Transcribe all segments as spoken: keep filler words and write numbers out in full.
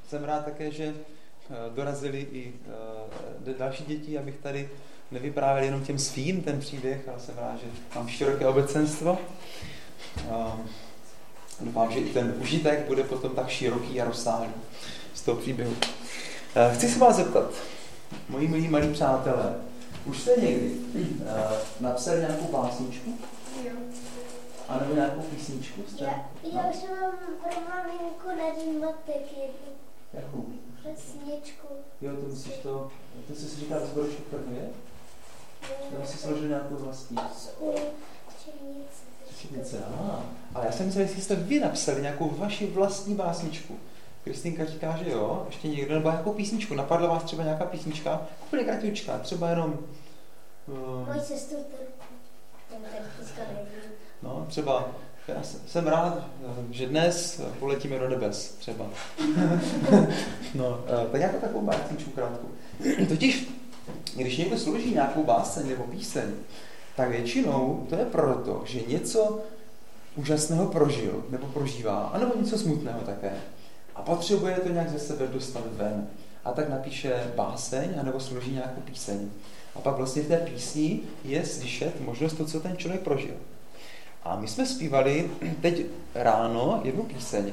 jsem rád také, že dorazili i další děti, abych tady nevyprávěl jenom těm svým ten příběh, ale jsem rád, že mám široké obecenstvo. Doufám, že i ten užitek bude potom tak široký a rozsáhlý z toho příběhu. Chci se vás zeptat, moji milí malí přátelé, už jste někdy napsali nějakou básničku? Jo. A nebo nějakou písničku? Jste? Já, já už mám pro maminku na dýmatek jednu. Jakou? Písničku. Jo, to myslíš to, ty jsi si říkal zborušek prvně? Já jsi složil nějakou vlastní. Černice. Černice, aha. Ale já jsem myslel, jestli jste vy napsali nějakou vaši vlastní básničku. Kristýnka říká, že jo, ještě někdo, nebo nějakou písničku. Napadla vás třeba nějaká písnička, úplně kratičká, třeba jenom... Um, Mojí sestru Terku. Ten Terku nevím. No, třeba, já jsem rád, že dnes poletíme do nebes, třeba. No, tak jako takovou básničku krátku. Totiž, když někdo složí nějakou báseň nebo píseň, tak většinou to je proto, že něco úžasného prožil nebo prožívá, anebo něco smutného také. A potřebuje to nějak ze sebe dostat ven. A tak napíše báseň, anebo složí nějakou píseň. A pak vlastně v té písni je slyšet možnost to, co ten člověk prožil. A my jsme zpívali teď ráno jednu píseň.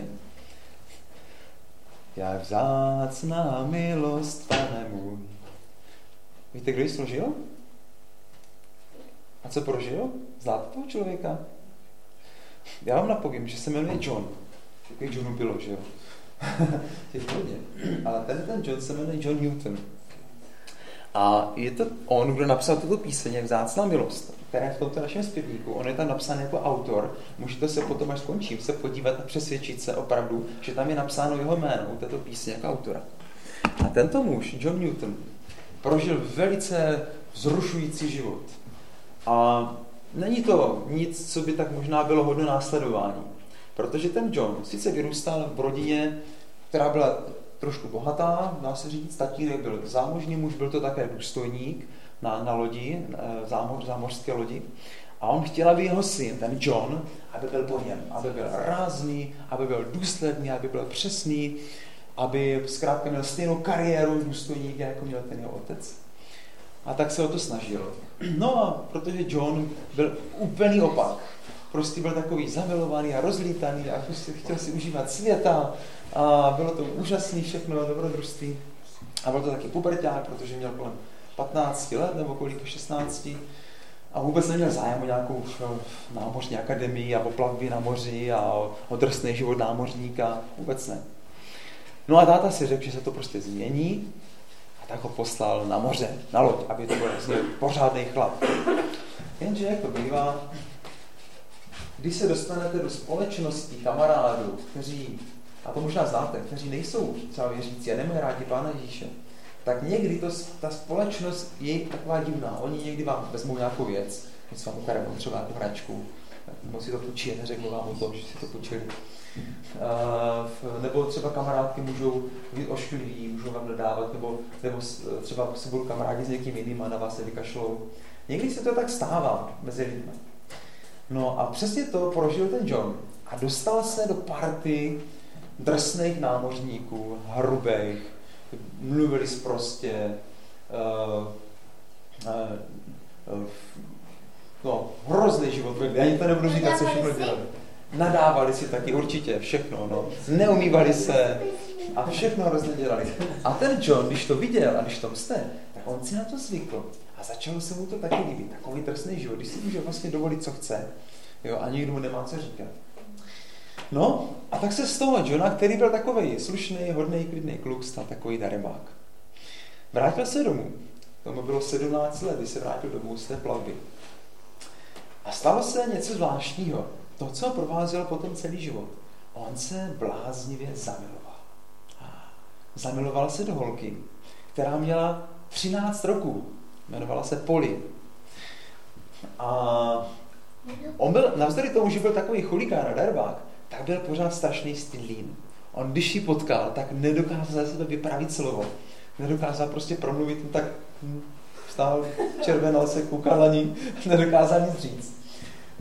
Jak vzácná milost, Pane můj. Víte, kdo ji složil? A co prožil? Znáte toho člověka? Já vám napovím, že se jmenuje John. Takový Johnu bylo, že jo? Těch hodně. Ale ten, ten John se jmenuje John Newton. A je to on, kdo napsal tuto píseň, Jak vzácná milost, která je v tomto našem zpěvníku. On je tam napsán jako autor. Můžete se potom, až skončím, se podívat a přesvědčit se opravdu, že tam je napsáno jeho jméno u této písně jako autora. A tento muž, John Newton, prožil velice vzrušující život. A není to nic, co by tak možná bylo hodno následování. Protože ten John sice vyrůstal v rodině, která byla trošku bohatá, dá se říct, tatínek byl zámožný muž, byl to také důstojník na, na lodi, zámoř, zámořské lodi. A on chtěl, aby jeho syn, ten John, aby byl po něm, aby byl rázný, aby byl důsledný, aby byl přesný, aby zkrátka měl stejnou kariéru důstojníka, jako měl ten jeho otec. A tak se o to snažil. No a protože John byl úplný opak, prostě byl takový zamilovaný a rozlítaný a prostě chtěl si užívat světa a bylo to úžasné všechno, dobrodružství. A byl to taky puberťák, protože měl kolem patnácti let nebo kolik šestnácti a vůbec neměl zájem o nějakou námořní akademii a o plavbě na moři a o drsný život námořníka, vůbec ne. No a táta si řekl, že se to prostě změní a tak ho poslal na moře, na loď, aby to byl pořádný chlap. Jenže jak to bývá, když se dostanete do společnosti kamarádů, kteří, a to možná znáte, kteří nejsou třeba věřící a nemají rádi Pána Ježíše, tak někdy to, ta společnost je taková divná. Oni někdy vám vezmou nějakou věc, něco vám ukradnou, třeba jako hračku, nebo si to půjčí, neřeknou vám o tom, že si to půjčili. Uh, nebo třeba kamarádky můžou být oškliví, můžou vám dodávat, nebo, nebo třeba si budou kamarádi s někým jiným a na vás se vykašlou. Někdy se to tak stává mezi lidmi. No a přesně to prožil ten John a dostal se do party drsných námořníků, hrubých, mluvili sprostě, uh, uh, uh, no, hrozný život, ani to nebudu říkat, co všechno dělali. Nadávali si taky určitě všechno, no. Neumývali se a všechno hrozně dělali. A ten John, když to viděl a když tam jste, tak on si na to zvykl. A začalo se mu to taky líbit, takový drsný život, když si může vlastně dovolit, co chce. Jo, a nikdo mu nemá co říkat. No, a tak se z toho Johna, který byl takovej slušný, hodný, klidný kluk, stal takový darebák. Vrátil se domů. Tomu bylo sedmnáct let, když se vrátil domů z té plavby. A stalo se něco zvláštního. To, co provázelo potom celý život. On se bláznivě zamiloval. Zamiloval se do holky, která měla třináct roků. Jmenovala se Polly. A on byl, navzdory tomu, že byl takový chuligán a darebák, tak byl pořád strašný stydlín. On, když ji potkal, tak nedokázal ze sebe vyprávět slovo. Nedokázal prostě promluvit, tak vstál, červenal se, koukal na ní, nedokázal nic říct.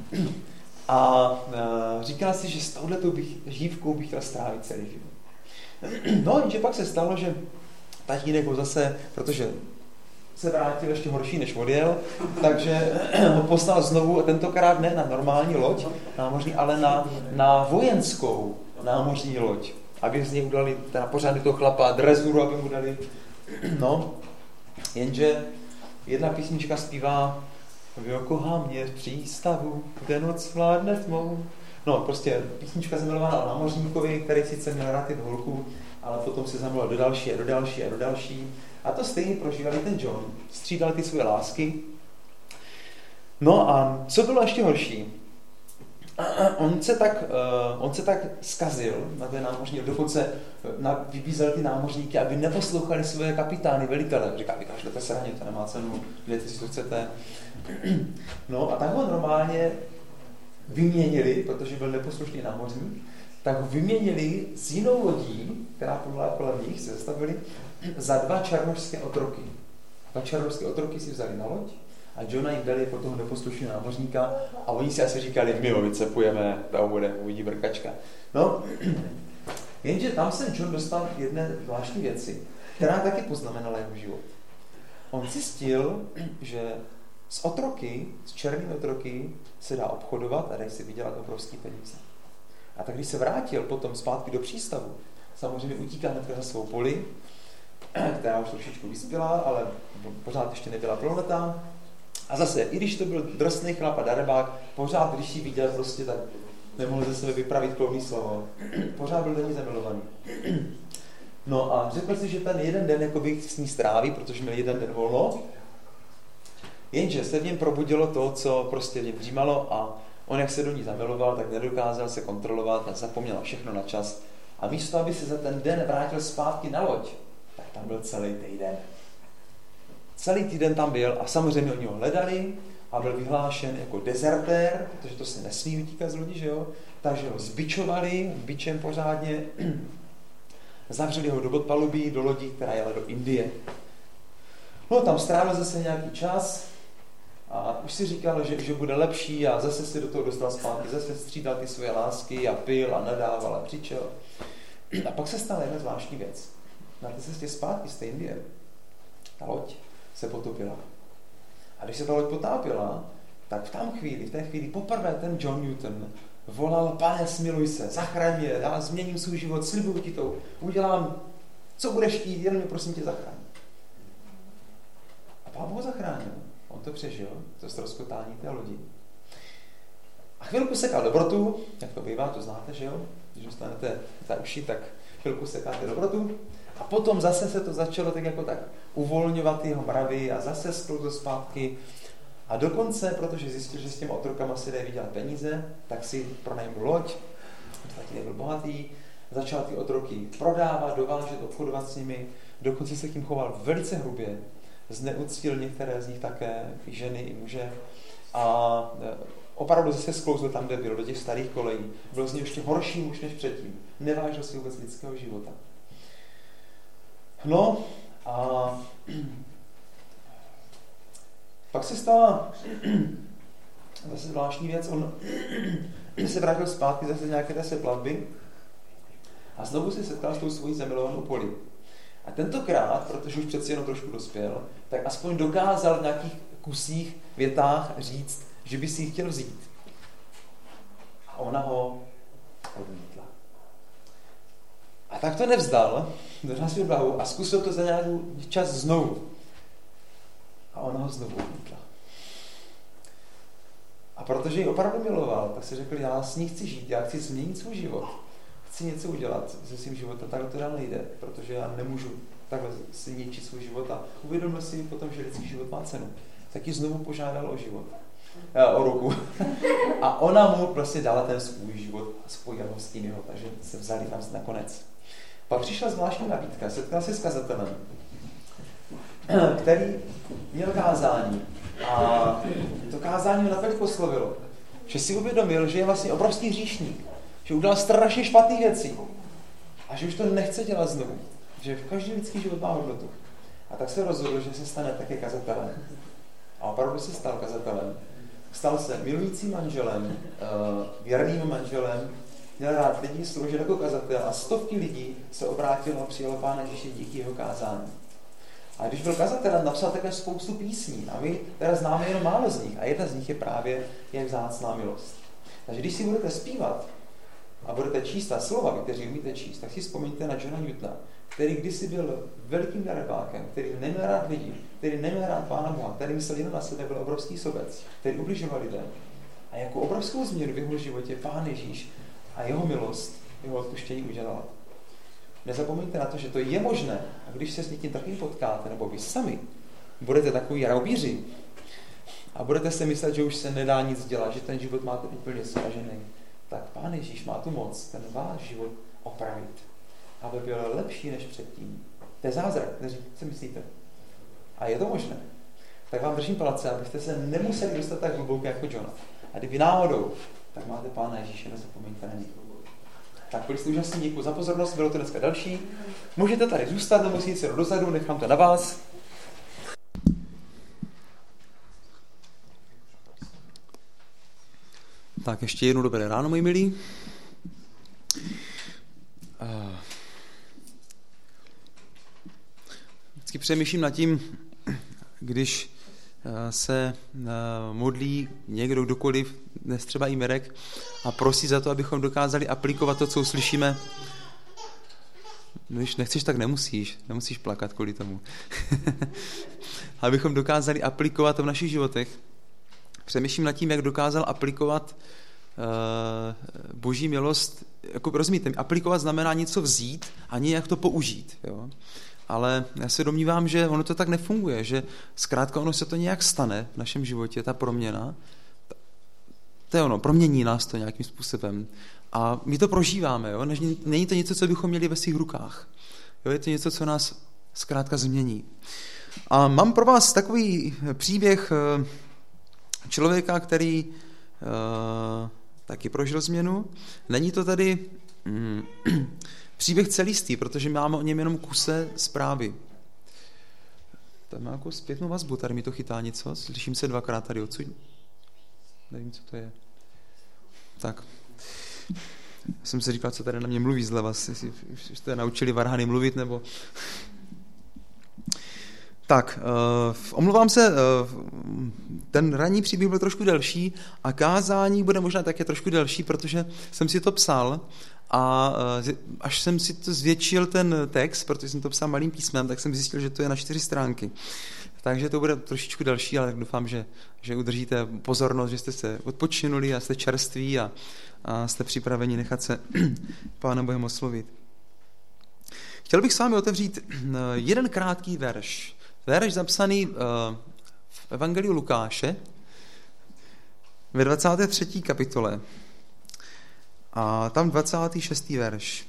A e, říkal si, že s touhletou bych, žívkou bych chtěl strávit celý život. No, jenže pak se stalo, že tatínek ho zase, protože se vrátil ještě horší, než odjel, takže ho poslal znovu, tentokrát ne na normální loď námořní, ale na, na vojenskou námořní loď. Aby z něj udali teda pořádně toho chlapa drezuru, aby mu dali. No, jenže jedna písnička zpívá v Yokohamě v přístavu, kde noc vládne tmou. No, prostě písnička zamilovaná o námořníkovi, který sice měl rád jednu holku, ale potom se zamiloval do další a do další a do další. A to stejně prožívali ten John. Střídal ty své lásky. No a co bylo ještě horší? On se tak, uh, on se tak zkazil na té námořní, dokonce na, vybízel ty námořníky, aby neposlouchali své kapitány, velitele. Říká, vykašlete se raně, to nemá cenu, dělejte si, co chcete. No a tak ho normálně vyměnili, protože byl neposlušný námořník, tak ho vyměnili s jinou lodí, která plula kolem nich, se zastavili, za dva černošské otroky. Dva černošské otroky si vzali na loď a Johna jim dali jako toho neposlušného námořníka a oni si asi říkali, my ho vycepujeme, tam bude, uvidí brkačka. No, jenže tam se John dostal k jedné zvláštní věci, která taky poznamenala jeho život. On zjistil, že s otroky, s černými otroky se dá obchodovat a dají si vydělat obrovský peníze. A tak když se vrátil potom zpátky do přístavu, samozřejmě utíká hned za svou poli, která už trošičku vyspělá, ale pořád ještě nebyla plnoletá. A zase, i když to byl drsný chlap a darebák, pořád, když ji viděl prostě, tak nemohl ze sebe vypravit kloudný slovo. Pořád byl do ní zamilovaný. No a řekl si, že ten jeden den jakoby s ní stráví, protože měl jeden den volno. Jenže se v něm probudilo to, co prostě v něm dřímalo a on, jak se do ní zamiloval, tak nedokázal se kontrolovat a zapomněl všechno na čas. A místo, aby se za ten den vrátil zpátky na loď, tak tam byl celý týden. Celý týden tam byl a samozřejmě oni ho hledali a byl vyhlášen jako dezertér, protože to se nesmí utíkat z lodi, že jo? Takže ho zbičovali, bičem pořádně, zavřeli ho do podpalubí, do lodí, která jela do Indie. No, tam strávil zase nějaký čas a už si říkal, že, že bude lepší a zase se do toho dostal zpátky, zase střídal ty své lásky a pil a nadával a křičel. A pak se stala jedna zvláštní věc. Na té cestě zpátky z té Indie ta loď se potopila. A když se ta loď potápila, tak v tam chvíli, v té chvíli poprvé ten John Newton volal, pane, smiluj se, zachraň mě, já změním svůj život, slibuju ti to, udělám, co budeš chtít, jen mě prosím tě zachraň. A Pán ho zachránil. On to přežil, to ztroskotání té lodi. A chvilku sekal dobrotu, jak to bývá, to znáte, že jo? Když dostanete za uši, tak chvilku sekáte dobrotu. A potom zase se to začalo tak jako tak uvolňovat jeho mravy a zase sklouzl zpátky. A dokonce, protože zjistil, že s těmi otrokama si dají vydělat peníze, tak si pronajmul loď, taky nebyl bohatý, začal ty otroky prodávat, dovážet, obchodovat s nimi, dokonce se k tím choval velice hrubě, zneuctil některé z nich také, i ženy, i muže. A opravdu zase sklouzl tam, kde byl, do těch starých kolejí. Byl z něj ještě horší muž než předtím. Nevážil si vůbec lidského života. No a pak se stala zase zvláštní věc. On se vrátil zpátky zase nějaké té se plavby a znovu se setkal s tou svojí zamilovanou Polly. A tentokrát, protože už přeci jenom trošku dospěl, tak aspoň dokázal v nějakých kusích, větách říct, že by si ji chtěl vzít. A ona ho odmítla. A tak to nevzdal, držel si odvahu a zkusil to za nějaký čas znovu. A ona ho znovu odmítla. A protože ji opravdu miloval, tak si řekl, já s ní chci žít, já chci změnit svůj život. Chci něco udělat se svým životem, takhle to dál nejde, protože já nemůžu takhle si ničit svůj život a uvědomil si potom, že lidský život má cenu. Tak ji znovu požádal o život, o ruku. A ona mu prostě dala ten svůj život a spojila ho s tím jeho, takže se vzali tam nakonec. Pak přišla zvláštní nabídka, setkal se s kazatelem, který měl kázání. A to kázání ho natolik poslovilo, že si uvědomil, že je vlastně obrovský hříšník, že udělal strašně špatné věci a že už to nechce dělat znovu, že každý lidský život má hodnotu. A tak se rozhodl, že se stane také kazatelem. A opravdu se stal kazatelem. Stal se milujícím manželem, věrným manželem měl rád lidí, sloužil jako kazatel a stovky lidí se obrátilo a přijalo Pána Ježíše díky jeho kázání. A když byl kazatel, napsal také spoustu písní a my teda známe jenom málo z nich a jedna z nich je právě Jak vzácná milost. Takže když si budete zpívat a budete číst ta slova, vy, kteří umíte číst, tak si vzpomeňte na Johna Newtona, který kdysi byl velikým darebákem, který neměl rád lidi, který neměl rád Pána Boha, který myslel jen na sebe, byl obrovský sobec, který ubližoval lidem. A jako obrovskou změnu v jeho životě Pán Ježíš a jeho milost, jeho odpuštění udělal. Nezapomeňte na to, že to je možné. A když se s někým takovým potkáte, nebo vy sami budete takový raubíři a budete si myslet, že už se nedá nic dělat, že ten život máte úplně sražený, tak Pán Ježíš má tu moc ten váš život opravit, aby byl lepší než předtím. To je zázrak, co myslíte? A je to možné. Tak vám držím palce, abyste se nemuseli dostat tak hluboko jako Johna. A kdyby náhodou, tak máte Pána Ježíše, nezapomeňte na něj. Tak byli jste úžasní, děkuji za pozornost, bylo to dneska další. Můžete tady zůstat, nemusíte se dozadu, nechám to na vás. Tak ještě jednou dobré ráno, moji milí. Vždycky přemýšlím nad tím, když se modlí někdo, kdokoliv, dnes třeba i Mirek, a prosí za to, abychom dokázali aplikovat to, co uslyšíme. No, když nechceš, tak nemusíš. Nemusíš plakat kvůli tomu. Abychom dokázali aplikovat to v našich životech. Přemýšlím nad tím, jak dokázal aplikovat uh, Boží milost. Jako, rozumíte, aplikovat znamená něco vzít a nějak to použít. Jo? Ale já se domnívám, že ono to tak nefunguje, že zkrátka ono se to nějak stane v našem životě, ta proměna. To je ono, promění nás to nějakým způsobem. A my to prožíváme, jo? Není to něco, co bychom měli ve svých rukách. Jo? Je to něco, co nás zkrátka změní. A mám pro vás takový příběh člověka, který uh, taky prožil změnu. Není to tady mm, příběh celistý, protože máme o něm jenom kuse zprávy. Tam má jako zpětnou vazbu, tady mi to chytá něco, slyším se dvakrát tady odsud. Nevím, co to je. Tak. Jsem si říkal, co tady na mě mluví zleva, jestli jste naučili varhany mluvit, nebo... Tak, uh, omlouvám se, uh, ten ranní příběh byl trošku delší a kázání bude možná také trošku delší, protože jsem si to psal a uh, až jsem si to zvětšil ten text, protože jsem to psal malým písmem, tak jsem zjistil, že to je na čtyři stránky. Takže to bude trošičku delší, ale doufám, že, že udržíte pozornost, že jste se odpočinuli a jste čerství a, a jste připraveni nechat se Pána Bohem oslovit. Chtěl bych s vámi otevřít jeden krátký verš. Verš zapsaný v Evangeliu Lukáše ve dvacáté třetí kapitole a tam dvacátý šestý verš.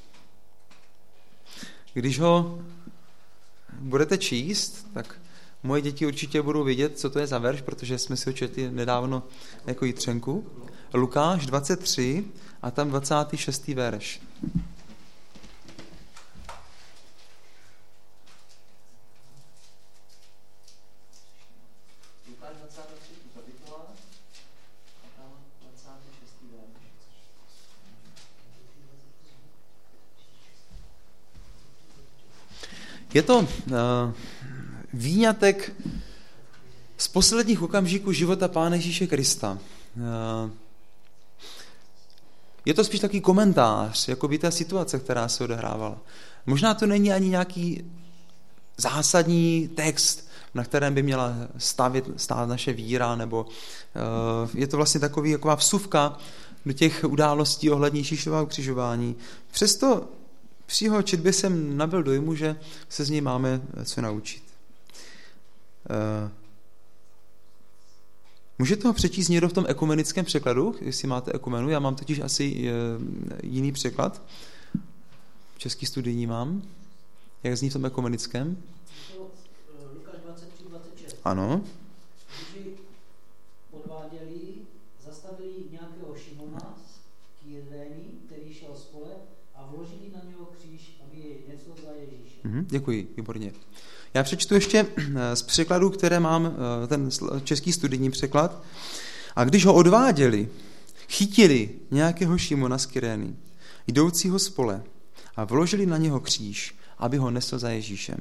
Když ho budete číst, tak moje děti určitě budou vědět, co to je za verš, protože jsme si ho četli nedávno jako jitřenku. Lukáš dvacet tři a tam dvacátý šestý verš. Je to uh, výňatek z posledních okamžiků života Pána Ježíše Krista. Uh, je to spíš takový komentář, jako by ta situace, která se odehrávala. Možná to není ani nějaký zásadní text, na kterém by měla stavit, stát naše víra, nebo uh, je to vlastně takový, taková vsuvka do těch událostí ohledně Ježíšova ukřižování. Přesto při jeho četbě jsem nabyl dojmu, že se z něj máme co naučit. Uh, můžete ho přečíst někdo v tom ekumenickém překladu, jestli máte ekumenu? Já mám totiž asi uh, jiný překlad. Český studijní mám. Jak zní v tom ekumenickém? Lukáš dvacet tři dvacet šest. Ano. Když podváděli, zastavili nějakého Šimona z Kyrény, který šel z pole, a vložili na něho kříž, aby jej nesl za Ježíše. Mhm, děkuji, výborně. Já přečtu ještě z překladů, které mám, ten český studijní překlad. A když ho odváděli, chytili nějakého Šimona z Kyrény, jdoucího spole a vložili na něho kříž, aby ho nesl za Ježíšem.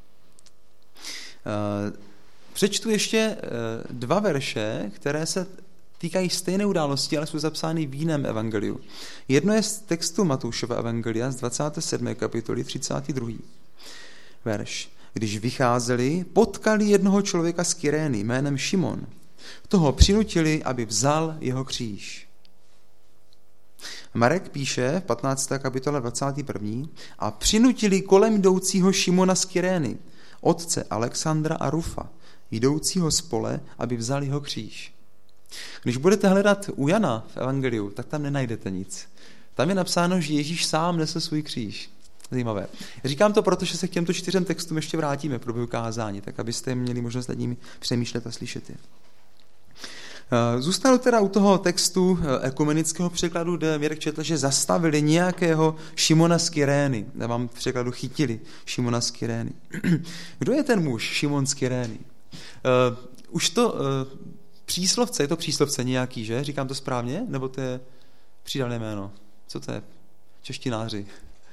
Přečtu ještě dva verše, které se týkají stejné události, ale jsou zapsány v jiném evangeliu. Jedno je z textu Matoušova evangelia z dvacáté sedmé kapitoly, třicátý druhý verš. Když vycházeli, potkali jednoho člověka z Kyrény jménem Šimon. Toho přinutili, aby vzal jeho kříž. Marek píše v patnácté kapitole dvacátý první a přinutili kolem jdoucího Šimona z Kyrény, otce Alexandra a Rufa, jdoucího spole, aby vzal jeho kříž. Když budete hledat u Jana v evangeliu, tak tam nenajdete nic. Tam je napsáno, že Ježíš sám nesl svůj kříž. Zajímavé. Říkám to, protože se k těmto čtyřem textům ještě vrátíme pro kázání, tak abyste měli možnost nad nimi přemýšlet a slyšet je. Zůstanu teda u toho textu ekumenického překladu, kde Mirek četl, že zastavili nějakého Šimona z Kyrény. Já vám v překladu chytili Šimona z Kyrény. Kdo je ten muž Šimon z Kyrény? Uh, už to uh, příslovce, je to příslovce nějaký, že? Říkám to správně? Nebo to je přídavné jméno? Co to je? Češtináři.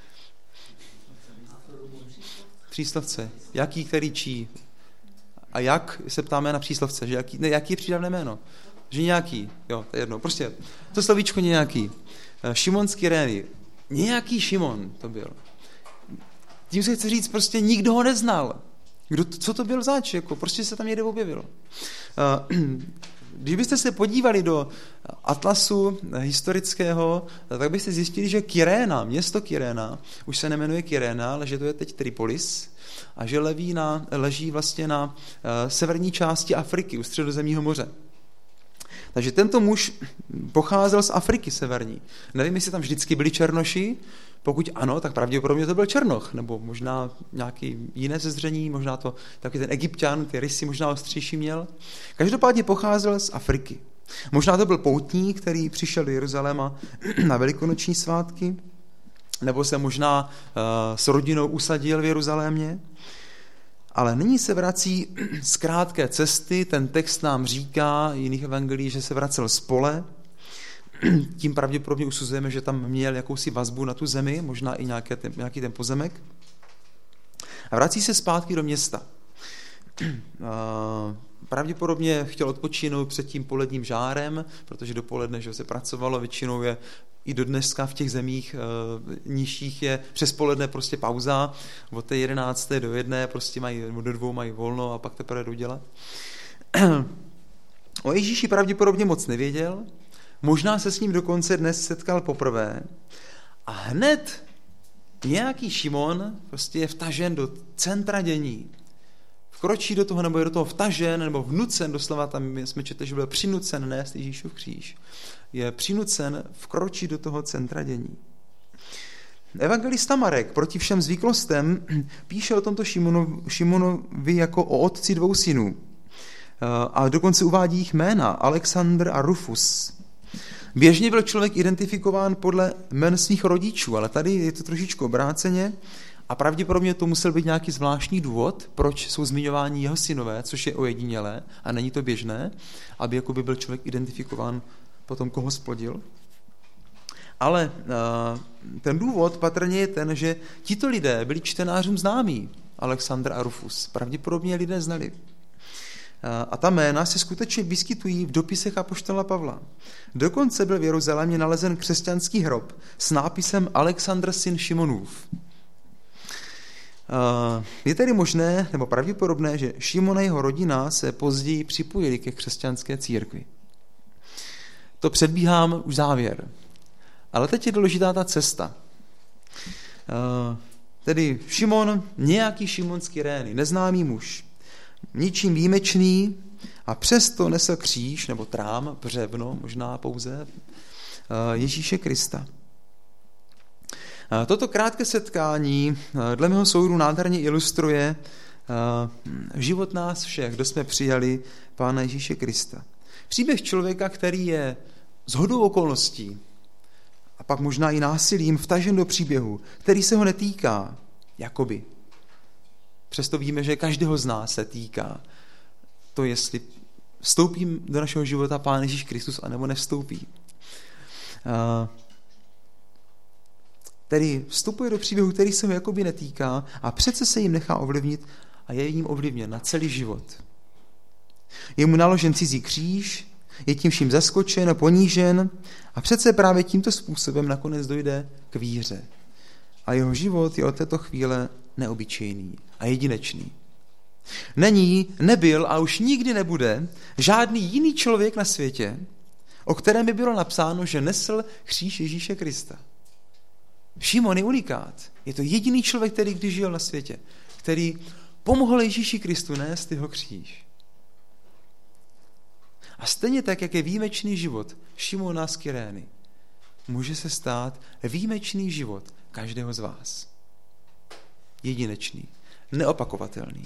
Příslovce. Jaký, který, čí? A jak se ptáme na příslovce? Že jaký, ne, jaký je přídavné jméno? Že nějaký. Jo, to je jedno. Prostě to slovíčko nějaký. Šimon z Kyrény. Nějaký Šimon to byl. Tím se chci říct, prostě nikdo ho neznal. Kdo, co to byl zač? Jako, prostě se tam někde objevil. Když byste se podívali do atlasu historického, tak byste zjistili, že Kyréna, město Kyréna, už se nemenuje Kyréna, ale že to je teď Tripolis a že leví na, leží vlastně na uh, severní části Afriky, u Středozemního moře. Takže tento muž pocházel z Afriky severní. Nevím, jestli tam vždycky byli černoši, pokud ano, tak pravděpodobně to byl Černoch, nebo možná nějaký jiné zezření, možná to taky ten Egypťan, ty rysy možná ostřejší měl. Každopádně pocházel z Afriky. Možná to byl poutník, který přišel do Jeruzaléma na velikonoční svátky, nebo se možná uh, s rodinou usadil v Jeruzalémě. Ale nyní se vrací z krátké cesty, ten text nám říká jiných evangelií, že se vracel z pole, tím pravděpodobně usuzujeme, že tam měl jakousi vazbu na tu zemi, možná i nějaké ten, nějaký ten pozemek. A vrací se zpátky do města. Pravděpodobně chtěl odpočinout před tím poledním žárem, protože dopoledne, že se pracovalo, většinou je i do dneska v těch zemích e, nižších je přes poledne prostě pauza, od té jedenácté do jedné prostě mají, do dvou mají volno a pak teprve jdou dělat. O Ježíši pravděpodobně moc nevěděl, možná se s ním dokonce dnes setkal poprvé a hned nějaký Šimon prostě je vtažen do centra dění. Vkročí do toho, nebo je do toho vtažen, nebo vnucen, doslova tam jsme četli, že byl přinucen nést Ježíšův kříž. Je přinucen vkročit do toho centra dění. Evangelista Marek proti všem zvyklostem píše o tomto Šimonovi, Šimonovi jako o otci dvou synů. A dokonce uvádí jich jména, Alexandr a Rufus. Běžně byl člověk identifikován podle jmen svých rodičů, ale tady je to trošičku obráceně a pravděpodobně to musel být nějaký zvláštní důvod, proč jsou zmiňováni jeho synové, což je ojedinělé a není to běžné, aby jakoby byl člověk identifikován po tom, koho splodil. Ale ten důvod patrně je ten, že tito lidé byli čtenářům známí, Alexandr a Rufus. Pravděpodobně lidé znali. A ta jména se skutečně vyskytují v dopisech apoštola Pavla. Dokonce byl v Jeruzalémě nalezen křesťanský hrob s nápisem Alexandr syn Šimonův. Je tedy možné, nebo pravděpodobné, že Šimon a jeho rodina se později připojili ke křesťanské církvi. To předbíhám už závěr. Ale teď je důležitá ta cesta. Tedy Šimon, nějaký Šimon z Kyrény, neznámý muž, ničím výjimečný a přesto nesl kříž, nebo trám, břevno, možná pouze, Ježíše Krista. Toto krátké setkání dle mého soudu nádherně ilustruje život nás všech, kdo jsme přijali Pána Ježíše Krista. Příběh člověka, který je shodou okolností a pak možná i násilím vtažen do příběhu, který se ho netýká, jakoby. Přesto víme, že každého z nás se týká to, jestli vstoupí do našeho života Pán Ježíš Kristus, anebo nevstoupí. Tedy vstupuje do příběhu, který se ho jakoby netýká a přece se jim nechá ovlivnit a je jim ovlivněn na celý život. Je mu naložen cizí kříž, je tím vším zaskočen a ponížen a přece právě tímto způsobem nakonec dojde k víře. A jeho život je od této chvíle neobyčejný a jedinečný. Není, nebyl a už nikdy nebude žádný jiný člověk na světě, o kterém by bylo napsáno, že nesl kříž Ježíše Krista. Šimon je unikát. Je to jediný člověk, který kdy žil na světě, který pomohl Ježíši Kristu nést jeho kříž. A stejně tak, jak je výjimečný život Šimona z Kyrény, může se stát výjimečný život každého z vás. Jedinečný, neopakovatelný.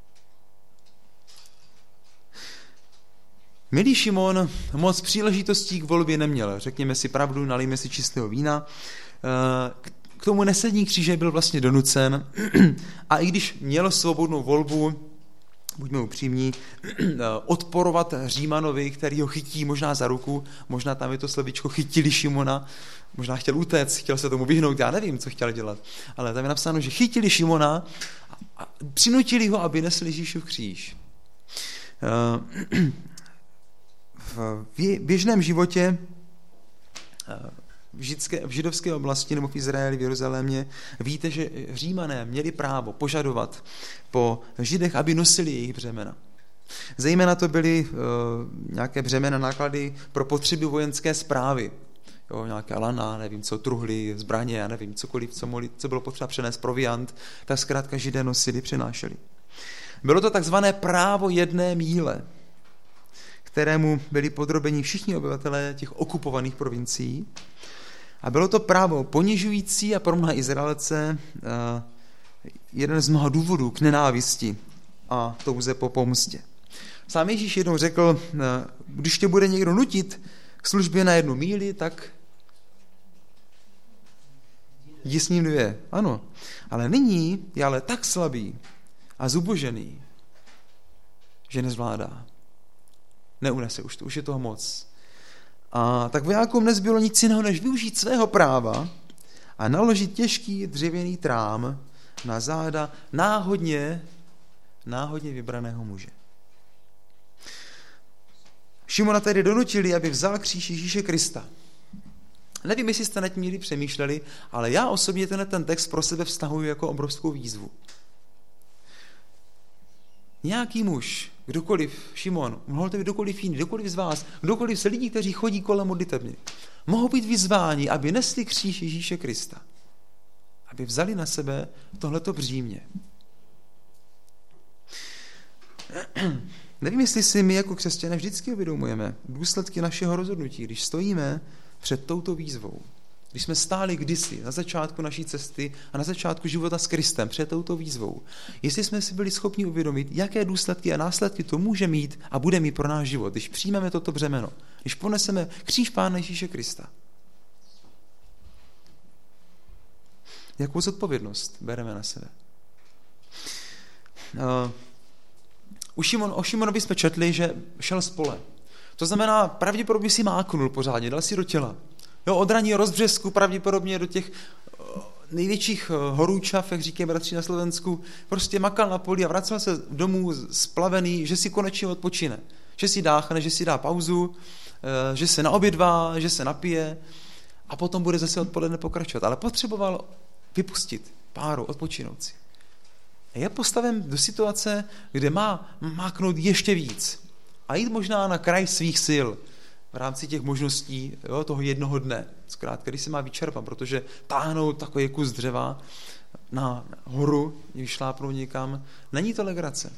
Milý Šimon moc příležitostí k volbě neměl. Řekněme si pravdu, nalijme si čistého vína. K tomu nesení kříže byl vlastně donucen a i když měl svobodnou volbu, buďme upřímní, odporovat Římanovi, který ho chytí možná za ruku, možná tam je to slovíčko chytili Šimona, možná chtěl utéct, chtěl se tomu vyhnout, já nevím, co chtěl dělat, ale tam je napsáno, že chytili Šimona a přinutili ho, aby nesl Ježíšův kříž. V běžném životě v, židské, v židovské oblasti nebo v Izraeli, v Jeruzalémě, víte, že Římané měli právo požadovat po Židech, aby nosili jejich břemena. Zejména to byly uh, nějaké břemena, náklady pro potřeby vojenské správy. Jo, nějaké lana, nevím co, truhly, zbraně, já nevím, cokoliv, co, mohli, co bylo potřeba přenést, proviant, tak zkrátka Židé nosili, přinášeli. Bylo to takzvané právo jedné míle, kterému byli podrobeni všichni obyvatelé těch okupovaných provincií. A bylo to právo ponižující a pro mnoha Izraelce jeden z mnoha důvodů k nenávisti a touze po pomstě. Sám Ježíš jednou řekl, když tě bude někdo nutit k službě na jednu míli, tak jdi s ním dvě. Ano, ale nyní je ale tak slabý a zubožený, že nezvládá. Neunese už to, už je toho moc. A tak vojákům nezbylo nic jiného, než využít svého práva a naložit těžký dřevěný trám na záda náhodně, náhodně vybraného muže. Šimona tedy donutili, aby vzal kříž Ježíše Krista. Nevím, jestli jste nad tím někdy přemýšleli, ale já osobně tenhle ten text pro sebe vztahuji jako obrovskou výzvu. Nějaký muž, kdokoliv, Šimon, mohl to být kdokoliv jiný, kdokoliv z vás, kdokoliv z lidí, kteří chodí kolem modlitebny, mohou být vyzváni, aby nesli kříž Ježíše Krista. Aby vzali na sebe tohleto břímě. Nevím, jestli si my jako křesťané vždycky uvědomujeme důsledky našeho rozhodnutí, když stojíme před touto výzvou. Když jsme stáli kdysi na začátku naší cesty a na začátku života s Kristem před touto výzvou, jestli jsme si byli schopni uvědomit, jaké důsledky a následky to může mít a bude mít pro náš život, když přijmeme toto břemeno, když poneseme kříž Pána Ježíše Krista. Jakou zodpovědnost bereme na sebe? Uh, u Šimon, o Šimonovi jsme četli, že šel z pole. To znamená, pravděpodobně si máknul pořádně, dal si do těla. Jo, od raní rozbřesku pravděpodobně do těch největších horůčav, jak říkají bratři na Slovensku, prostě makal na poli a vracel se domů splavený, že si konečně odpočine. Že si dáchne, že si dá pauzu, že se naobědvá, že se napije a potom bude zase odpoledne pokračovat. Ale potřeboval vypustit páru, odpočinout si. Je postaven do situace, kde má máknout ještě víc a jít možná na kraj svých sil, v rámci těch možností, jo, toho jednoho dne, zkrátka, když se má vyčerpat, protože táhnout takový kus dřeva na horu, vyšlápnout někam, není to legrace.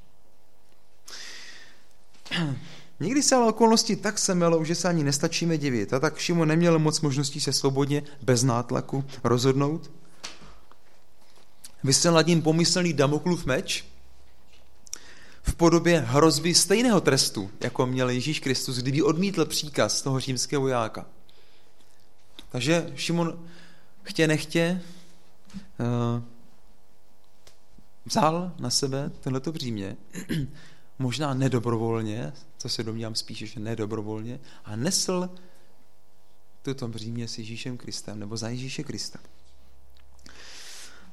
Někdy se ale okolnosti tak semelou, že se ani nestačíme divit. A tak Šimon neměl moc možností se svobodně, bez nátlaku rozhodnout. Vysel nad ním pomyslný Damoklův meč v podobě hrozby stejného trestu, jako měl Ježíš Kristus, kdyby odmítl příkaz toho římského vojáka. Takže Šimon chtě nechtě uh, vzal na sebe tohleto břímě, možná nedobrovolně, to se domnívám spíše, že nedobrovolně, a nesl toto břímě s Ježíšem Kristem, nebo za Ježíše Krista.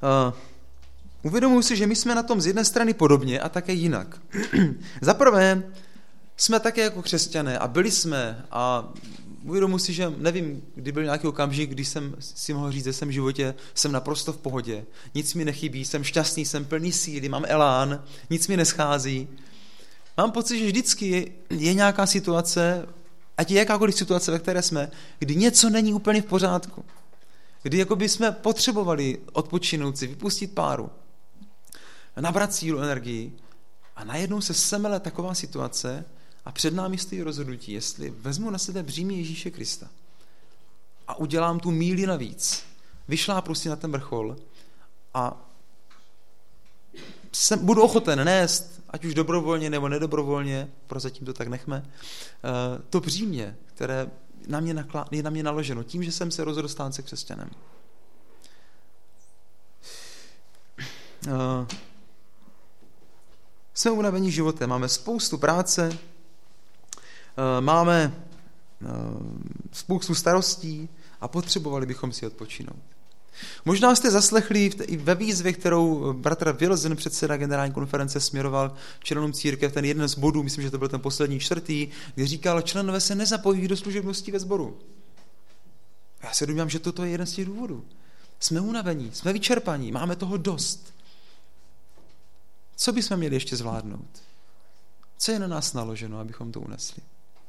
Uh, uvědomuji si, že my jsme na tom z jedné strany podobně a také jinak. Za prvé, jsme také jako křesťané a byli jsme a uvědomuji si, že nevím, kdy byl nějaký okamžik, kdy jsem si mohl říct, že jsem v životě, jsem naprosto v pohodě, nic mi nechybí, jsem šťastný, jsem plný síly, mám elán, nic mi neschází. Mám pocit, že vždycky je, je nějaká situace, ať je jakákoliv situace, ve které jsme, kdy něco není úplně v pořádku. Kdy jako by jsme potřebovali odpočinout si, vypustit páru, nabrat sílu, energii a najednou se semele taková situace a před námi stojí rozhodnutí, jestli vezmu na sebe břímě Ježíše Krista a udělám tu míli navíc, vyšlápnu si na ten vrchol a jsem, budu ochoten nést, ať už dobrovolně nebo nedobrovolně, prozatím to tak nechme, to břímě, které na mě nakla, je na mě naloženo tím, že jsem se rozhodl stát se křesťanem. Jsme unavení životem, máme spoustu práce, máme spoustu starostí a potřebovali bychom si odpočinout. Možná jste zaslechli i ve výzvě, kterou bratr Wilson, předseda generální konference, směroval členům církev, ten jeden z bodů, myslím, že to byl ten poslední čtvrtý, kde říkal, členové se nezapojí do služebnosti ve sboru. Já se domnívám, že toto je jeden z těch důvodů. Jsme unavení, jsme vyčerpaní, máme toho dost. Co bychom měli ještě zvládnout? Co je na nás naloženo, abychom to unesli?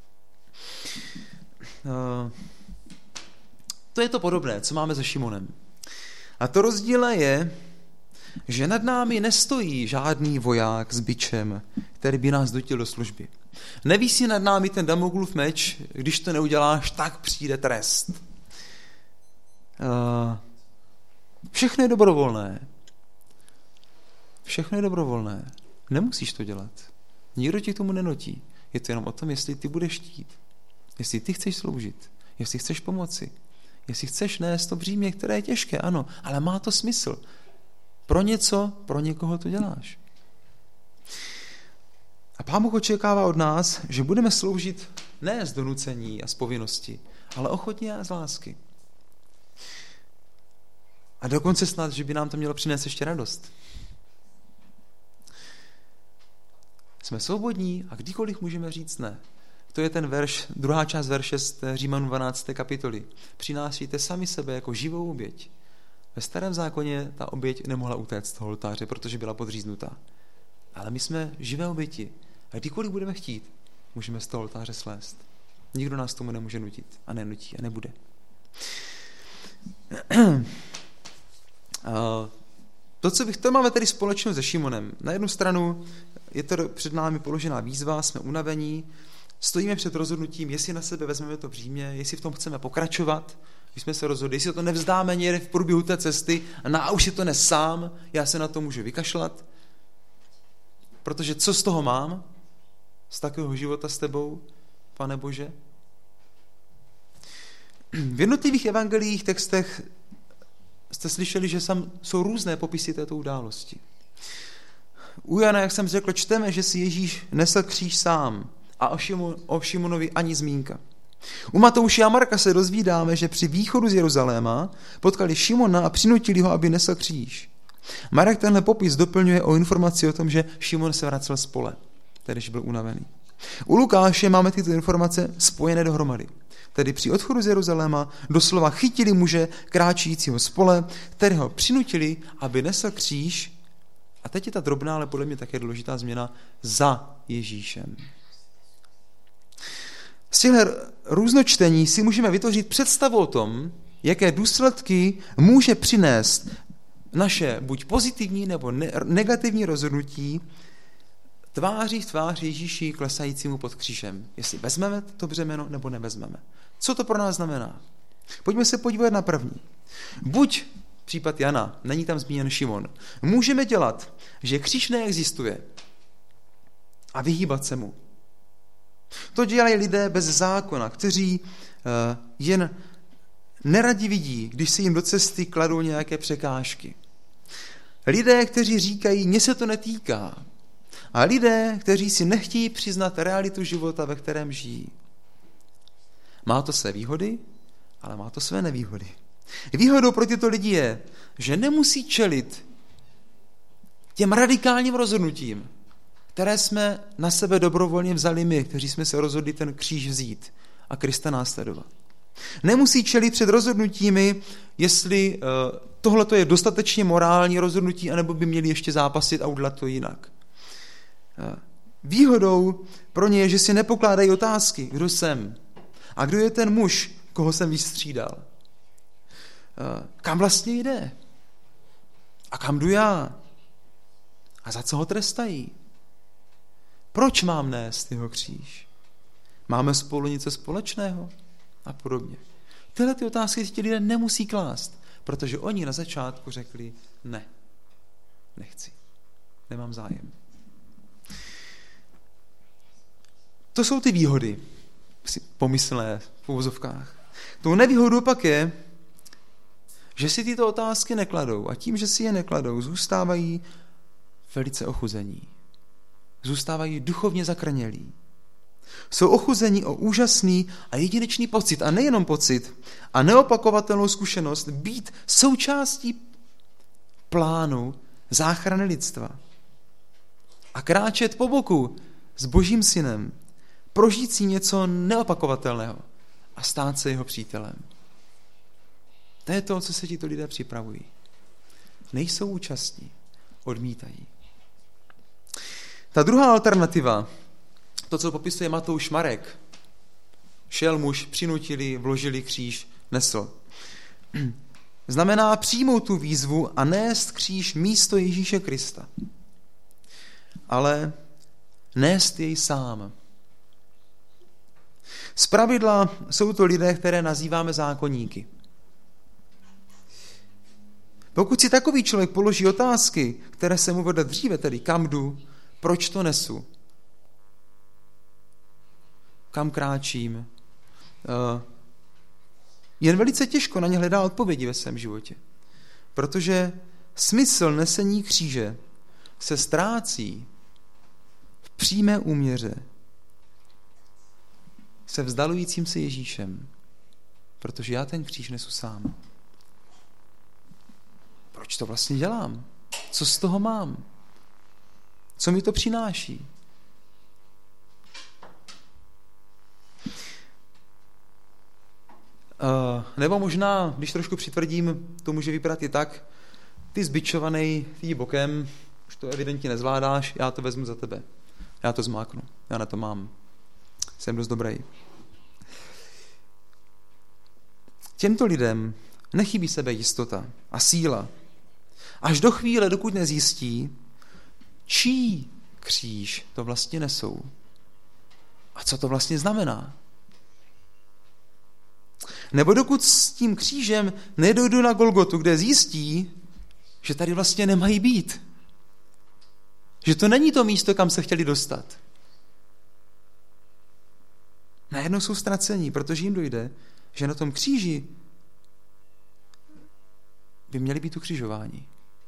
Uh, to je to podobné, co máme se Šimonem. A to rozdíl je, že nad námi nestojí žádný voják s bičem, který by nás dotil do služby. Nevisí nad námi ten Damoklův meč, když to neuděláš, tak přijde trest. Uh, všechno je dobrovolné. Všechno je dobrovolné. Nemusíš to dělat. Nikdo tě k tomu nenotí. Je to jenom o tom, jestli ty budeš chtít. Jestli ty chceš sloužit. Jestli chceš pomoci. Jestli chceš nést to břímě, které je těžké, ano, ale má to smysl. Pro něco, pro někoho to děláš. A Pán Bůh očekává od nás, že budeme sloužit ne z donucení a z povinnosti, ale ochotně a z lásky. A dokonce snad, že by nám to mělo přinést ještě radost. Jsme svobodní a kdykoliv můžeme říct ne. To je ten verš, druhá část verše z Římanům dvanácté kapitoly. Přinášíte sami sebe jako živou oběť. Ve starém zákoně ta oběť nemohla utéct z toho oltáře, protože byla podříznutá. Ale my jsme živé oběti. A kdykoliv budeme chtít, můžeme z toho oltáře slést. Nikdo nás tomu nemůže nutit. A nenutí. A nebude. To, co bych, to máme tedy společnou se Šimonem. Na jednu stranu je to před námi položená výzva, jsme unavení, stojíme před rozhodnutím, jestli na sebe vezmeme to břímě, jestli v tom chceme pokračovat, když jsme se rozhodli, jestli to nevzdáme někde v průběhu té cesty a na už je to nes sám, já se na to můžu vykašlat, protože co z toho mám? Z takového života s tebou, Pane Bože? V jednotlivých evangelích textech jste slyšeli, že tam jsou různé popisy této události. U Jana, jak jsem řekl, čteme, že si Ježíš nesl kříž sám a o, Šimon, o Šimonovi ani zmínka. U Matouše a Marka se dozvídáme, že při východu z Jeruzaléma potkali Šimona a přinutili ho, aby nesl kříž. Marek tenhle popis doplňuje o informaci o tom, že Šimon se vracel z pole, tedy že byl unavený. U Lukáše máme tyto informace spojené dohromady. Tedy při odchodu z Jeruzaléma doslova chytili muže kráčejícího z pole, kterého přinutili, aby nesl kříž. A teď je ta drobná, ale podle mě také důležitá změna, za Ježíšem. Z těchto různočtení si můžeme vytvořit představu o tom, jaké důsledky může přinést naše buď pozitivní nebo negativní rozhodnutí tváří v tvář Ježíši klesajícímu pod křížem. Jestli vezmeme to břemeno nebo nevezmeme. Co to pro nás znamená? Pojďme se podívat na první. Buď případ Jana, není tam zmíněn Šimon, můžeme dělat, že kříž neexistuje a vyhýbat se mu. To dělají lidé bez zákona, kteří uh, jen neradi vidí, když se jim do cesty kladou nějaké překážky. Lidé, kteří říkají, mně se to netýká. A lidé, kteří si nechtějí přiznat realitu života, ve kterém žijí. Má to své výhody, ale má to své nevýhody. Výhodou pro tyto lidi je, že nemusí čelit těm radikálním rozhodnutím, které jsme na sebe dobrovolně vzali my, kteří jsme se rozhodli ten kříž vzít a Krista následovat. Nemusí čelit před rozhodnutími, jestli uh, tohleto je dostatečně morální rozhodnutí, anebo by měli ještě zápasit a udělat to jinak. Uh, výhodou pro ně je, že si nepokládají otázky, kdo jsem a kdo je ten muž, koho jsem vystřídal. Uh, kam vlastně jde? A kam jdu já? A za co ho trestají? Proč mám nést jeho kříž? Máme spolu něco společného? A podobně. Tyhle ty otázky ti lidé nemusí klást, protože oni na začátku řekli ne, nechci, nemám zájem. To jsou ty výhody, pomyslné v uvozovkách. Tou nevýhodou pak je, že si tyto otázky nekladou a tím, že si je nekladou, zůstávají velice ochuzení. Zůstávají duchovně zakrnělí. Jsou ochuzení o úžasný a jedinečný pocit, a nejenom pocit, a neopakovatelnou zkušenost být součástí plánu záchrany lidstva. A kráčet po boku s Božím synem, prožít si něco neopakovatelného a stát se jeho přítelem. To je to, co se tito lidé připravují. Nejsou účastní, odmítají. Ta druhá alternativa, to, co popisuje Matouš Marek, šel muž, přinutili, vložili kříž, nesl. Znamená přijmout tu výzvu a nést kříž místo Ježíše Krista. Ale nést jej sám. Zpravidla jsou to lidé, které nazýváme zákonníky. Pokud si takový člověk položí otázky, které se mu vedly dříve, tedy kam jdu, proč to nesu, kam kráčím, jen velice těžko na ně hledá odpovědi ve svém životě. Protože smysl nesení kříže se ztrácí v přímé úměře se vzdalujícím se Ježíšem, protože já ten kříž nesu sám. Proč to vlastně dělám? Co z toho mám? Co mi to přináší? Uh, nebo možná, když trošku přitvrdím, to může vypadat i tak, ty zbičovanej, ty bokem, už to evidentně nezvládáš, já to vezmu za tebe. Já to zmáknu, já na to mám. Jsem dost dobrý. Těmto lidem nechybí sebejistota a síla. Až do chvíle, dokud nezjistí, čí kříž to vlastně nesou. A co to vlastně znamená. Nebo dokud s tím křížem nedojdu na Golgotu, kde zjistí, že tady vlastně nemají být. Že to není to místo, kam se chtěli dostat. Najednou jsou ztracení, protože jim dojde, že na tom kříži by měli být ukřižováni.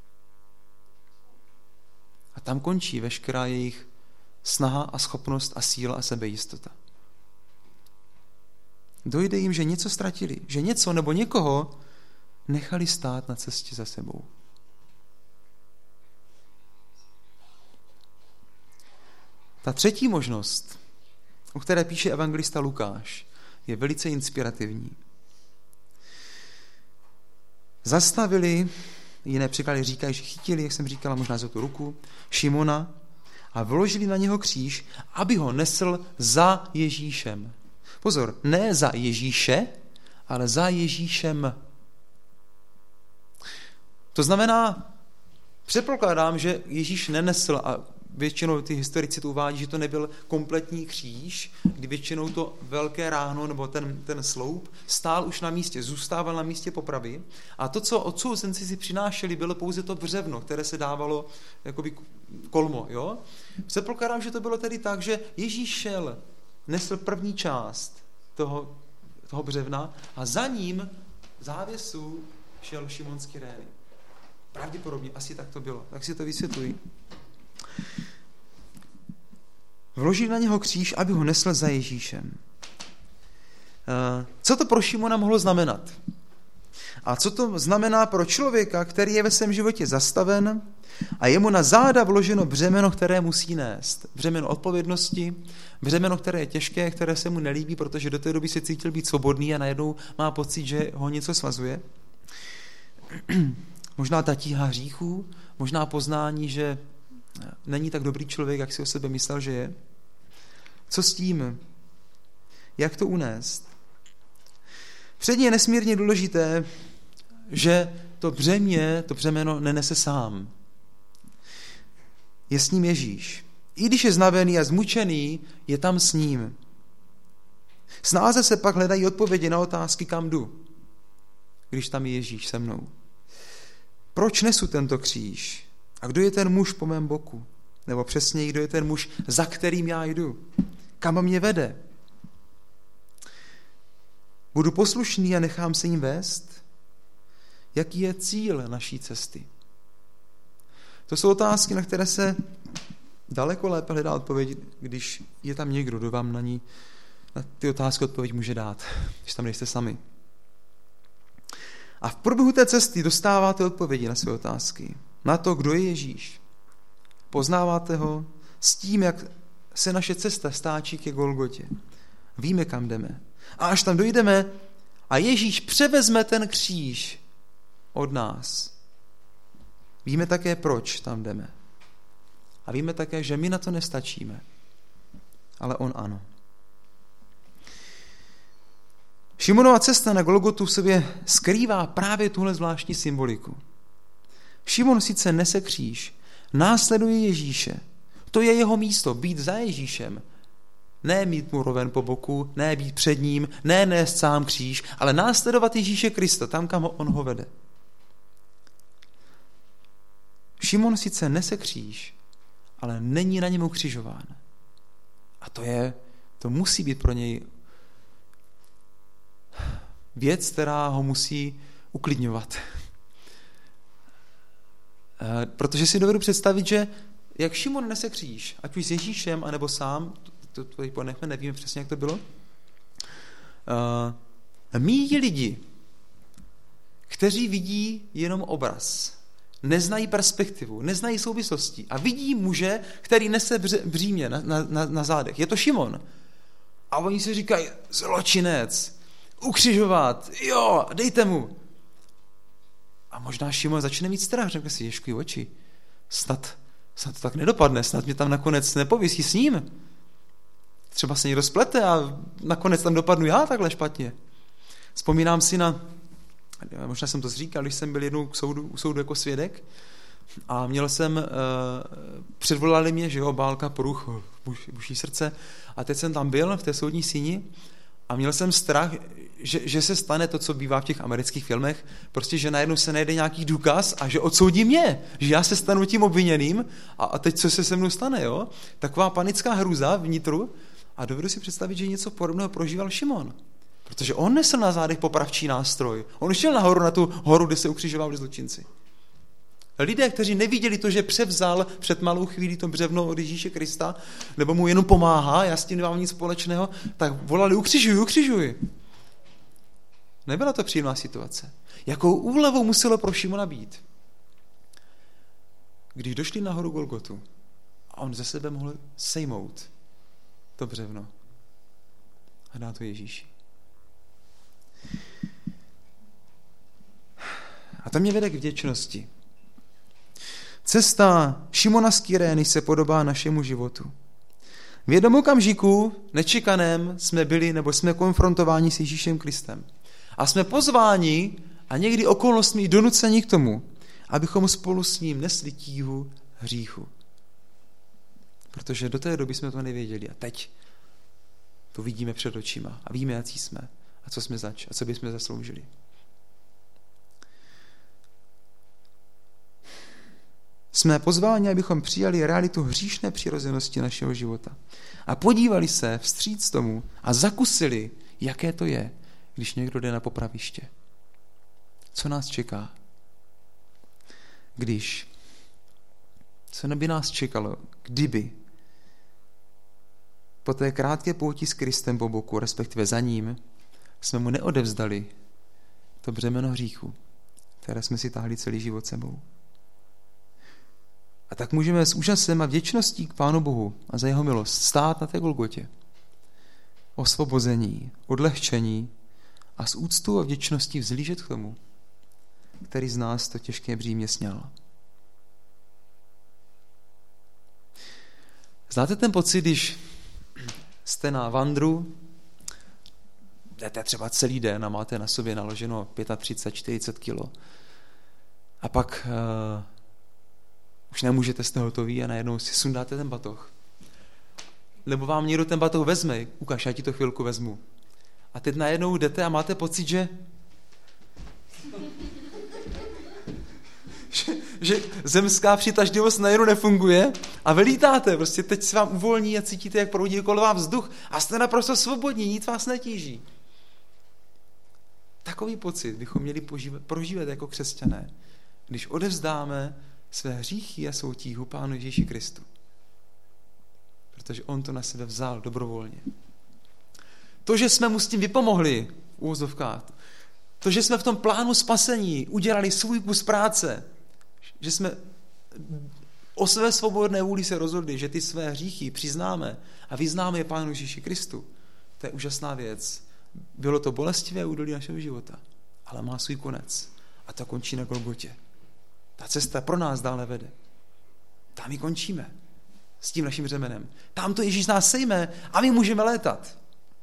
A tam končí veškerá jejich snaha a schopnost a síla a sebejistota. Dojde jim, že něco ztratili, že něco nebo někoho nechali stát na cestě za sebou. Ta třetí možnost, o které píše evangelista Lukáš, je velice inspirativní. Zastavili, jiné překlady říkají, že chytili, jak jsem říkala, možná za tu ruku, Šimona a vložili na něho kříž, aby ho nesl za Ježíšem. Pozor, ne za Ježíše, ale za Ježíšem. To znamená, předpokládám, že Ježíš nenesl, a většinou ty historici to uvádí, že to nebyl kompletní kříž, kdy většinou to velké ráhno nebo ten, ten sloup stál už na místě, zůstával na místě popravy. A to, co odsouzenci si přinášeli, bylo pouze to břevno, které se dávalo jakoby kolmo. Jo? Předpokládám, že to bylo tedy tak, že Ježíš šel, nesl první část toho, toho břevna a za ním závěsu šel Šimon z Kyrény. Pravděpodobně asi tak to bylo. Tak si to vysvětluji. Vložil na něho kříž, aby ho nesl za Ježíšem. Co to pro Šimona mohlo znamenat? A co to znamená pro člověka, který je ve svém životě zastaven a je mu na záda vloženo břemeno, které musí nést. Břemeno odpovědnosti, břemeno, které je těžké, které se mu nelíbí, protože do té doby se cítil být svobodný a najednou má pocit, že ho něco svazuje. Možná ta tíha hříchů, možná poznání, že není tak dobrý člověk, jak si o sebe myslel, že je. Co s tím? Jak to unést? Předně je nesmírně důležité, že to břemě, to břemeno nenese sám. Je s ním Ježíš. I když je znavený a zmučený, je tam s ním. Snáze se pak hledají odpovědi na otázky, kam jdu, když tam je Ježíš se mnou. Proč nesu tento kříž? A kdo je ten muž po mém boku? Nebo přesněji, kdo je ten muž, za kterým já jdu? Kam mě vede? Budu poslušný a nechám se jim vést? Jaký je cíl naší cesty? To jsou otázky, na které se daleko lépe hledá odpověď, když je tam někdo, kdo vám na ní na ty otázky odpověď může dát, když tam nejste sami. A v průběhu té cesty dostáváte odpovědi na své otázky. Na to, kdo je Ježíš. Poznáváte ho s tím, jak se naše cesta stáčí ke Golgotě. Víme, kam jdeme. A až tam dojdeme a Ježíš převezme ten kříž od nás. Víme také, proč tam jdeme. A víme také, že my na to nestačíme. Ale on ano. Šimonova cesta na Golgotu v sobě skrývá právě tuhle zvláštní symboliku. Šimon sice nese kříž, následuje Ježíše. To je jeho místo, být za Ježíšem. Ne mít mu roven po boku, ne být před ním, ne nést sám kříž, ale následovat Ježíše Krista tam, kam on ho vede. Šimon sice nese kříž, ale není na něm ukřižován. A to je, to musí být pro něj věc, která ho musí uklidňovat. Protože si dovedu představit, že jak Šimon nese kříž, ať už s Ježíšem, anebo sám, to, to ponechme, nevíme přesně, jak to bylo, míjí lidi, kteří vidí jenom obraz, neznají perspektivu, neznají souvislosti a vidí muže, který nese břímě na, na, na zádech. Je to Šimon. A oni si říkají, zločinec, ukřižovat, jo, dejte mu. A možná Šimon začne mít strach, řekne si, Ježkuj oči, snad, snad to tak nedopadne, snad mě tam nakonec nepověsí s ním. Třeba se někdo splete a nakonec tam dopadnu já takhle špatně. Vzpomínám si na, možná jsem to říkal, když jsem byl jednou k soudu, u soudu jako svědek a měl jsem, uh, předvolali mě, že jo, bálka, poruch, buší, buší srdce a teď jsem tam byl v té soudní síni a měl jsem strach, že, že se stane to, co bývá v těch amerických filmech, prostě, že najednou se najde nějaký důkaz a že odsoudí mě, že já se stanu tím obviněným a, a teď co se se mnou stane, jo? Taková panická hrůza vnitru a dovedu si představit, že něco podobného prožíval Šimon. Protože on nesl na zádech popravčí nástroj. On šel nahoru na tu horu, kde se ukřižovali zločinci. Lidé, kteří neviděli to, že převzal před malou chvílí to břevno od Ježíše Krista, nebo mu jenom pomáhá, já s tím nemám nic společného, tak volali ukřižuj, ukřižuj. Nebyla to příjemná situace. Jakou úlevou muselo pro Šimona být? Když došli na horu Golgotu a on ze sebe mohl sejmout to břevno a dát to Ježíši. A to mě vede k vděčnosti. Cesta Šimona z Kyrény se podobá našemu životu. V jednom okamžiku, nečekaném, jsme byli nebo jsme konfrontováni s Ježíšem Kristem. A jsme pozváni a někdy okolnostmi i donuceni k tomu, abychom spolu s ním nesli tíhu hříchu. Protože do té doby jsme to nevěděli a teď to vidíme před očima a víme, jaký jsme a co jsme zač a co bychom zasloužili. Jsme pozváni, abychom přijali realitu hříšné přirozenosti našeho života a podívali se vstříc tomu a zakusili, jaké to je, když někdo jde na popraviště. Co nás čeká? Když? Co by nás čekalo, kdyby po té krátké pouti s Kristem po boku, respektive za ním, jsme mu neodevzdali to břemeno hříchu, které jsme si táhli celý život sebou. A tak můžeme s úžasem a vděčností k Pánu Bohu a za jeho milost stát na té Golgotě. Osvobození, odlehčení a s úctou a vděčností vzlížet k tomu, který z nás to těžké břímě sňal. Znáte ten pocit, když jste na vandru, jdete třeba celý den a máte na sobě naloženo třicet pět čtyřicet kilo a pak uh, už nemůžete, jste hotový a najednou si sundáte ten batoh. Nebo vám někdo ten batoh vezme, ukáž, já ti to chvilku vezmu. A teď najednou jdete a máte pocit, že že, že zemská přitažlivost najednou nefunguje a vylítáte, prostě teď se vám uvolní a cítíte, jak proudí okolo vám vzduch a jste naprosto svobodní, nic vás netíží. Takový pocit bychom měli požívat, prožívat jako křesťané, když odevzdáme své hříchy a svou tíhu Pánu Ježíši Kristu. Protože on to na sebe vzal dobrovolně. To, že jsme mu s tím vypomohli v úvozovkách, to, že jsme v tom plánu spasení udělali svůj kus práce, že jsme o své svobodné vůli se rozhodli, že ty své hříchy přiznáme a vyznáme je Pánu Ježíši Kristu, to je úžasná věc. Bylo to bolestivé údolí našeho života, ale má svůj konec. A to končí na Golgotě. Ta cesta pro nás dále vede. Tam ji končíme. S tím naším řemenem. Tam to Ježíš nás sejme a my můžeme létat.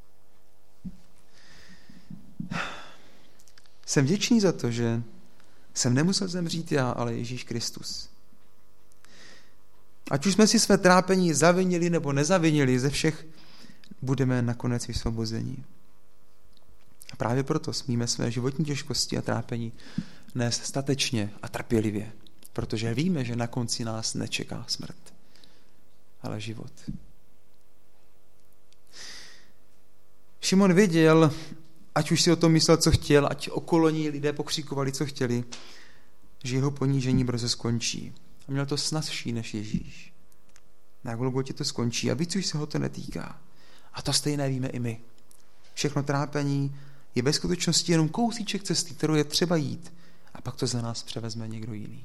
Jsem vděčný za to, že jsem nemusel zemřít já, ale Ježíš Kristus. Ať už jsme si své trápení zavinili nebo nezavinili, ze všech budeme nakonec vysvobozeni. A právě proto smíme své životní těžkosti a trápení nést statečně a trpělivě, protože víme, že na konci nás nečeká smrt, ale život. Šimon věděl, ať už si o tom myslel, co chtěl, ať okolo ní lidé pokřikovali, co chtěli, že jeho ponížení brzo skončí. A měl to snazší než Ježíš. Na Golgotě to skončí a víc už se ho to netýká. A to stejné víme i my. Všechno trápení je ve skutečnosti jenom kousíček cesty, kterou je třeba jít, a pak to za nás převezme někdo jiný.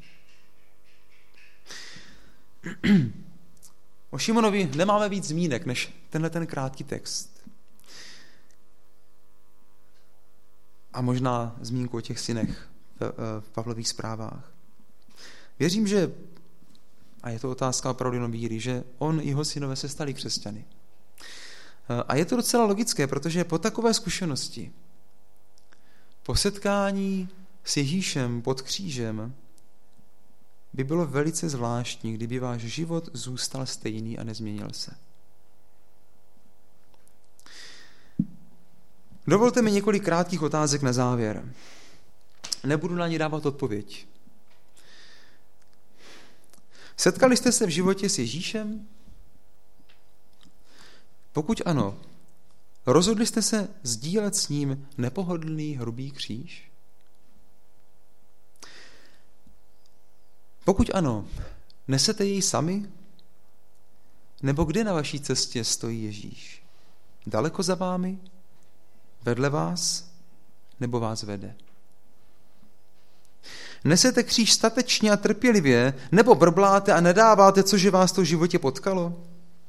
O Šimonovi nemáme víc zmínek, než tenhle ten krátký text. A možná zmínku o těch synech v Pavlových zprávách. Věřím, že, a je to otázka opravdu jenom víry, že on i jeho synové se stali křesťany. A je to docela logické, protože po takové zkušenosti, po setkání s Ježíšem pod křížem, by bylo velice zvláštní, kdyby váš život zůstal stejný a nezměnil se. Dovolte mi několik krátkých otázek na závěr. Nebudu na ně dávat odpověď. Setkali jste se v životě s Ježíšem? Pokud ano, rozhodli jste se sdílet s ním nepohodlný hrubý kříž? Pokud ano, nesete jej sami? Nebo kde na vaší cestě stojí Ježíš? Daleko za vámi? Vedle vás? Nebo vás vede? Nesete kříž statečně a trpělivě? Nebo brbláte a nedáváte, cože vás to v životě potkalo?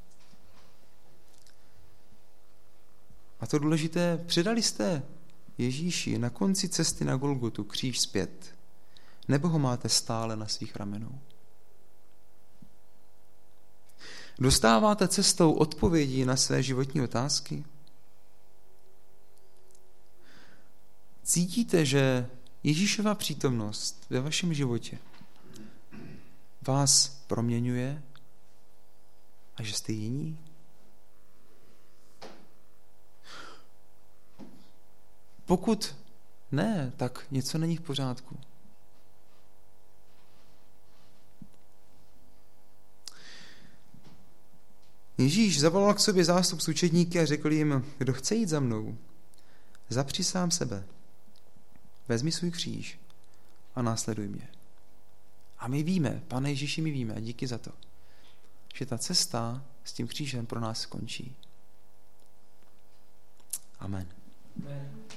A to důležité, předali jste Ježíši na konci cesty na Golgotu kříž zpět, nebo ho máte stále na svých ramenou? Dostáváte cestou odpovědi na své životní otázky? Cítíte, že Ježíšova přítomnost ve vašem životě vás proměňuje a že jste jiní? Pokud ne, tak něco není v pořádku. Ježíš zavolal k sobě zástup učedníky a řekl jim, kdo chce jít za mnou, zapři sám sebe, vezmi svůj kříž a následuj mě. A my víme, Pane Ježíši, my víme, a díky za to, že ta cesta s tím křížem pro nás skončí. Amen. Amen.